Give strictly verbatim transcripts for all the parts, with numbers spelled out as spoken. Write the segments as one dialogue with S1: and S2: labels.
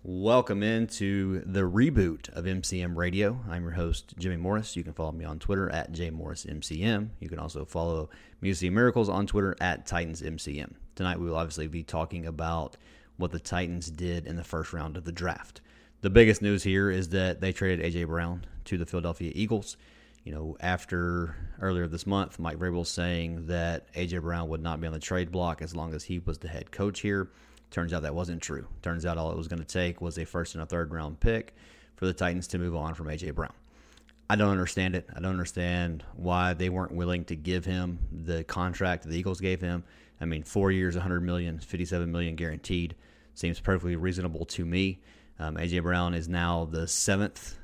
S1: Welcome into the reboot of M C M Radio. I'm your host, Jimmy Morris. You can follow me on Twitter at J Morris M C M. You can also follow Music Miracles on Twitter at Titans M C M. Tonight we will obviously be talking about what the Titans did in the first round of the draft. The biggest news here is that they traded A J. Brown to the Philadelphia Eagles. You know, after earlier this month, Mike Vrabel saying that A J. Brown would not be on the trade block as long as he was the head coach here. Turns out that wasn't true. Turns out all it was going to take was a first and a third round pick for the Titans to move on from A J. Brown. I don't understand it. I don't understand why they weren't willing to give him the contract the Eagles gave him. I mean, four years, one hundred million dollars, fifty-seven million dollars guaranteed. Seems perfectly reasonable to me. Um, A J. Brown is now the seventh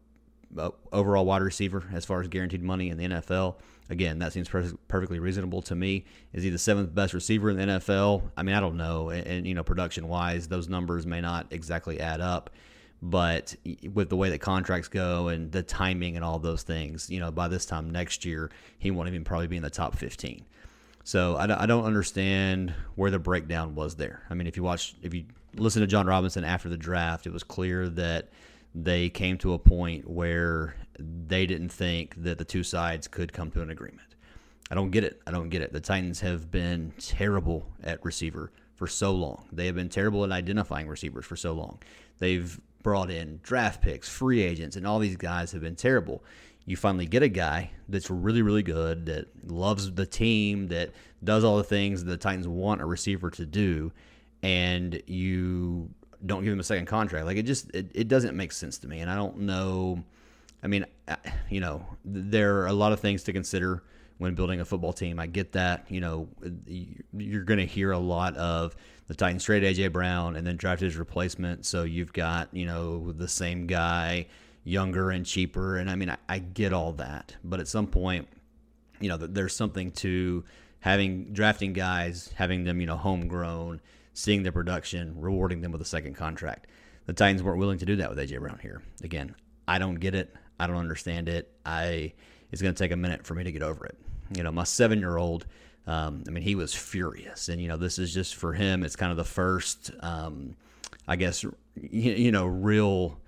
S1: overall wide receiver as far as guaranteed money in the N F L. Again, that seems per- perfectly reasonable to me. Is he the seventh best receiver in the N F L? I mean, I don't know. And, and you know, production-wise, those numbers may not exactly add up. But with the way that contracts go and the timing and all those things, you know, by this time next year, he won't even probably be in the top fifteen. So I, I don't understand where the breakdown was there. I mean, if you watch, if you listen to John Robinson after the draft, it was clear that they came to a point where they didn't think that the two sides could come to an agreement. I don't get it. I don't get it. The Titans have been terrible at receiver for so long. They have been terrible at identifying receivers for so long. They've brought in draft picks, free agents, and all these guys have been terrible. You finally get a guy that's really, really good, that loves the team, that does all the things that the Titans want a receiver to do, and you don't give him a second contract. Like, it just, it, it doesn't make sense to me. And I don't know, I mean, you know, there are a lot of things to consider when building a football team. I get that. You know, you're going to hear a lot of the Titans traded A J. Brown and then drafted his replacement. So you've got, you know, the same guy, younger and cheaper. And I mean, I, I get all that. But at some point, you know, there's something to having drafting guys, having them, you know, homegrown, seeing their production, rewarding them with a second contract. The Titans weren't willing to do that with A J. Brown here. Again, I don't get it. I don't understand it. I It's going to take a minute for me to get over it. You know, my seven-year-old, um, I mean, he was furious. And, you know, this is just for him, it's kind of the first, um, I guess, you, you know, real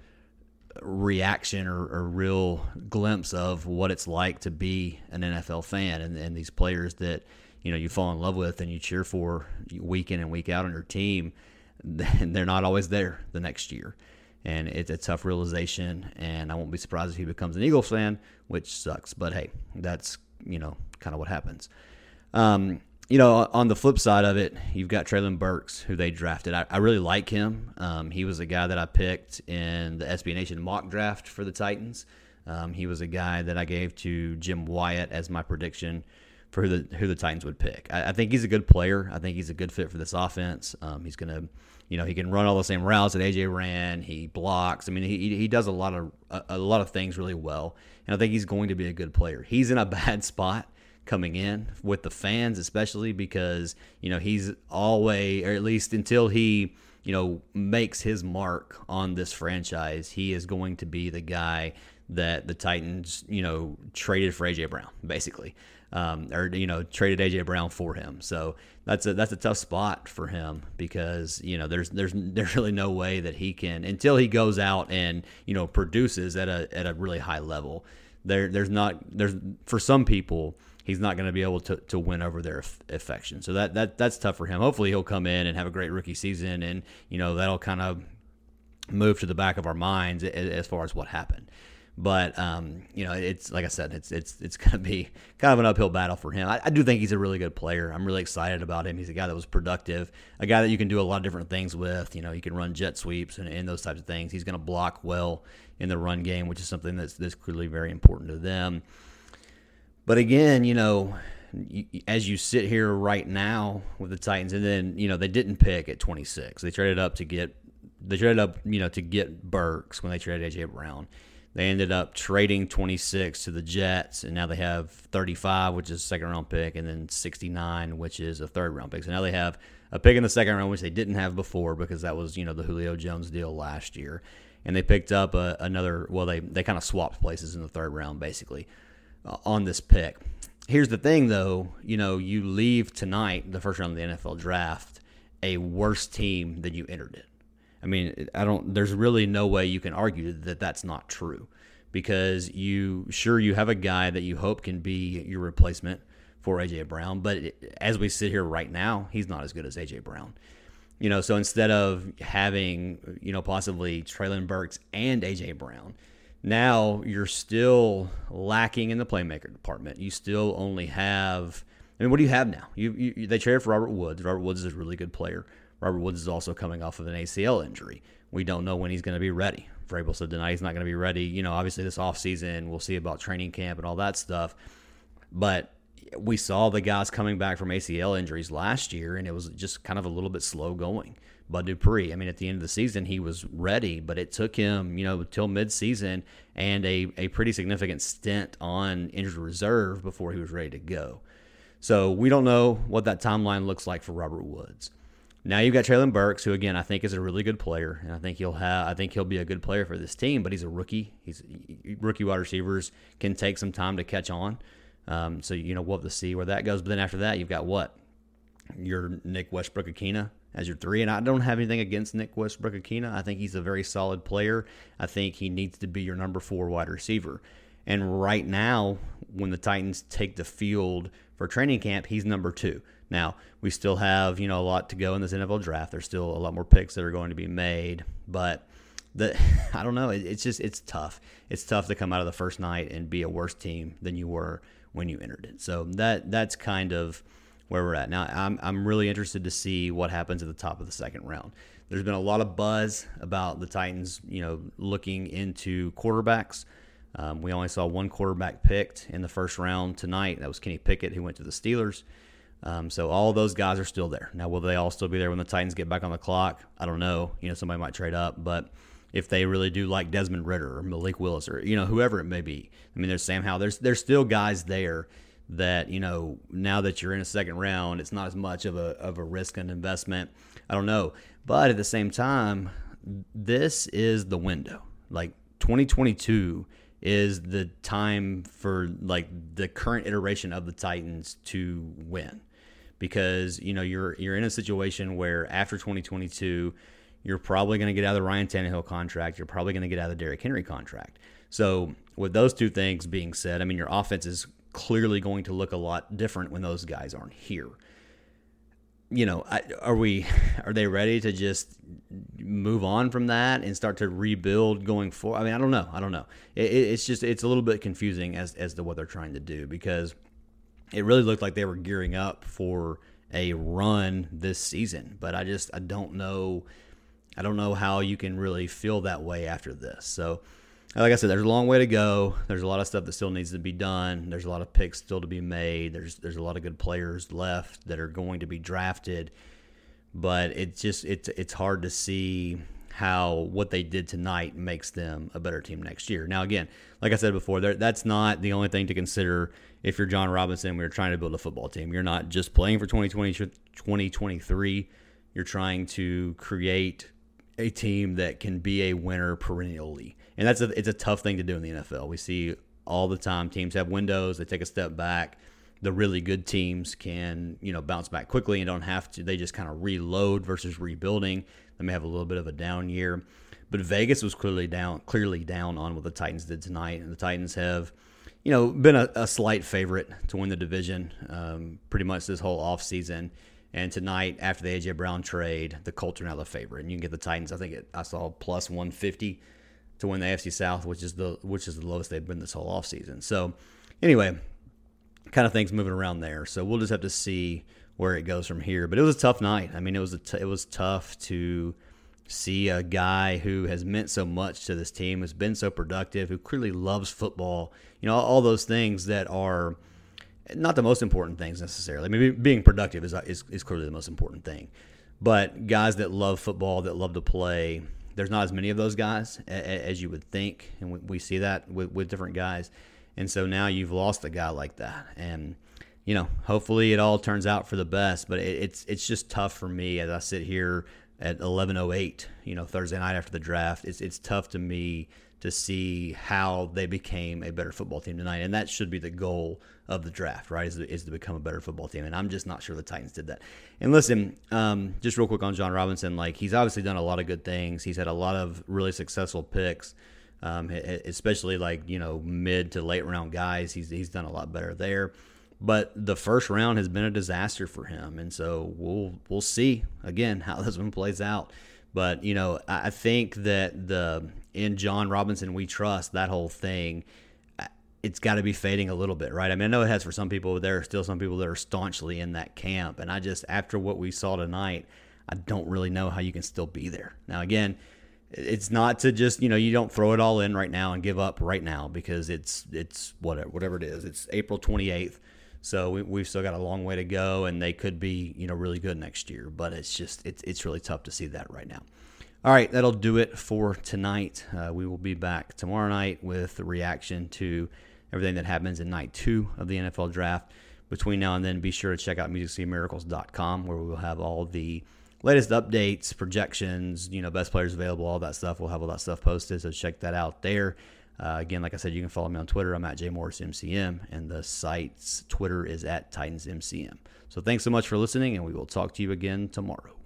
S1: reaction or, or real glimpse of what it's like to be an N F L fan and, and these players that, you know, you fall in love with and you cheer for week in and week out on your team, and they're not always there the next year. And it's a tough realization, and I won't be surprised if he becomes an Eagles fan, which sucks. But, hey, that's, you know, kind of what happens. Um, you know, on the flip side of it, you've got Treylon Burks, who they drafted. I, I really like him. Um, he was a guy that I picked in the S B Nation mock draft for the Titans. Um, he was a guy that I gave to Jim Wyatt as my prediction for who the who the Titans would pick. I, I think he's a good player. I think he's a good fit for this offense. Um, he's going to, you know, he can run all the same routes that A J ran. He blocks. I mean, he he does a lot of a, a lot of things really well, and I think he's going to be a good player. He's in a bad spot coming in with the fans, especially because, you know, he's always, or at least until he, you know, makes his mark on this franchise, he is going to be the guy that the Titans, you know, traded for A J. Brown, basically. Um, or, you know, traded A J. Brown for him. So that's a that's a tough spot for him because, you know, there's there's there's really no way that he can, until he goes out and, you know, produces at a at a really high level. There there's not there's for some people he's not going to be able to, to win over their affection. So that that that's tough for him. Hopefully he'll come in and have a great rookie season, and, you know, that'll kind of move to the back of our minds as far as what happened. But, um, you know, it's like I said, it's it's it's going to be kind of an uphill battle for him. I, I do think he's a really good player. I'm really excited about him. He's a guy that was productive, a guy that you can do a lot of different things with. You know, you can run jet sweeps and, and those types of things. He's going to block well in the run game, which is something that's, that's clearly very important to them. But again, you know, you, as you sit here right now with the Titans, and then, you know, they didn't pick at twenty-six. They traded up to get they traded up, you know, to get Burks when they traded A J. Brown. They ended up trading twenty-six to the Jets, and now they have thirty-five, which is a second-round pick, and then sixty-nine, which is a third-round pick. So now they have a pick in the second round, which they didn't have before because that was, you know, the Julio Jones deal last year. And they picked up a, another, well, they, they kind of swapped places in the third round, basically, uh, on this pick. Here's the thing, though. You know, you leave tonight, the first round of the N F L draft, a worse team than you entered it. I mean, I don't. There's really no way you can argue that that's not true, because you sure you have a guy that you hope can be your replacement for A J Brown, but it, as we sit here right now, he's not as good as A J Brown. You know, so instead of having, you know, possibly Treylon Burks and A J Brown, now you're still lacking in the playmaker department. You still only have, I mean, what do you have now? You, you They traded for Robert Woods. Robert Woods is a really good player. Robert Woods is also coming off of an A C L injury. We don't know when he's going to be ready. Vrabel said tonight he's not going to be ready. You know, obviously this offseason, we'll see about training camp and all that stuff. But we saw the guys coming back from A C L injuries last year, and it was just kind of a little bit slow going. Bud Dupree, I mean, at the end of the season, he was ready, but it took him, you know, till midseason and a, a pretty significant stint on injured reserve before he was ready to go. So we don't know what that timeline looks like for Robert Woods. Now you've got Treylon Burks, who again I think is a really good player, and I think he'll have I think he'll be a good player for this team. But he's a rookie. He's rookie wide receivers can take some time to catch on. Um, so you know we'll have to see where that goes. But then after that, you've got what your Nick Westbrook-Akina as your three, and I don't have anything against Nick Westbrook-Akina. I think he's a very solid player. I think he needs to be your number four wide receiver. And right now, when the Titans take the field for training camp, he's number two. Now, we still have, you know, a lot to go in this N F L draft. There's still a lot more picks that are going to be made, but the I don't know. It, it's just it's tough. It's tough to come out of the first night and be a worse team than you were when you entered it. So that that's kind of where we're at now. I'm I'm really interested to see what happens at the top of the second round. There's been a lot of buzz about the Titans, you know, looking into quarterbacks. Um, we only saw one quarterback picked in the first round tonight. That was Kenny Pickett, who went to the Steelers. Um, so all those guys are still there. Now, will they all still be there when the Titans get back on the clock? I don't know. You know, somebody might trade up, but if they really do like Desmond Ridder or Malik Willis or, you know, whoever it may be. I mean, there's Sam Howell. There's, there's still guys there that, you know, now that you're in a second round, it's not as much of a, of a risk and investment. I don't know. But at the same time, this is the window. Like twenty twenty-two is the time for like the current iteration of the Titans to win. Because, you know, you're you're in a situation where after twenty twenty-two, you're probably going to get out of the Ryan Tannehill contract. You're probably going to get out of the Derrick Henry contract. So with those two things being said, I mean, your offense is clearly going to look a lot different when those guys aren't here. You know, are we are they ready to just move on from that and start to rebuild going forward? I mean, I don't know. I don't know. It, it's just it's a little bit confusing as as to what they're trying to do, because it really looked like they were gearing up for a run this season, but I just I don't know I don't know how you can really feel that way after this. So, like I said, there's a long way to go. There's a lot of stuff that still needs to be done. There's a lot of picks still to be made. There's there's a lot of good players left that are going to be drafted, but it's just it's it's hard to see how what they did tonight makes them a better team next year. Now, again, like I said before, that's not the only thing to consider. If you're John Robinson, we're trying to build a football team. You're not just playing for twenty twenty, twenty twenty-three. You're trying to create a team that can be a winner perennially. And that's a, it's a tough thing to do in the N F L. We see all the time teams have windows. They take a step back. The really good teams can, you know, bounce back quickly and don't have to. They just kind of reload versus rebuilding. They may have a little bit of a down year. But Vegas was clearly down, clearly down on what the Titans did tonight. And the Titans have, you know, been a, a slight favorite to win the division um, pretty much this whole offseason. And tonight, after the A J Brown trade, the Colts are now the favorite. And you can get the Titans, I think it, I saw plus one fifty to win the A F C South, which is the which is the lowest they've been this whole offseason. So, anyway, kind of things moving around there. So we'll just have to see where it goes from here. But it was a tough night. I mean, it was a t- it was tough to see a guy who has meant so much to this team, has been so productive, who clearly loves football. You know, all those things that are not the most important things necessarily. I mean, being productive is, is is clearly the most important thing. But guys that love football, that love to play, there's not as many of those guys as you would think. And we see that with, with different guys. And so now you've lost a guy like that. And, you know, hopefully it all turns out for the best. But it, it's it's just tough for me as I sit here at eleven oh eight, you know, Thursday night after the draft. It's it's tough to me to see how they became a better football team tonight. And that should be the goal of the draft, right, is to, is to become a better football team. And I'm just not sure the Titans did that. And listen, um, just real quick on Jon Robinson, like, he's obviously done a lot of good things. He's had a lot of really successful picks, um, especially like, you know, mid to late round guys. He's, he's done a lot better there. But the first round has been a disaster for him. And so we'll, we'll see, again, how this one plays out. But, you know, I think that the in Jon Robinson we trust, that whole thing, it's got to be fading a little bit, right? I mean, I know it has for some people. There are still some people that are staunchly in that camp. And I just, after what we saw tonight, I don't really know how you can still be there. Now, again, it's not to just, you know, you don't throw it all in right now and give up right now, because it's, it's whatever, whatever it is. It's April twenty-eighth. So we, we've still got a long way to go, and they could be, you know, really good next year. But it's just, it's it's really tough to see that right now. All right, that'll do it for tonight. Uh, we will be back tomorrow night with the reaction to everything that happens in night two of the N F L Draft. Between now and then, be sure to check out music city miracles dot com, where we will have all the latest updates, projections, you know, best players available, all that stuff. We'll have all that stuff posted, so check that out there. Uh, again, like I said, you can follow me on Twitter. I'm at J Morris M C M, and the site's Twitter is at Titans M C M. So thanks so much for listening, and we will talk to you again tomorrow.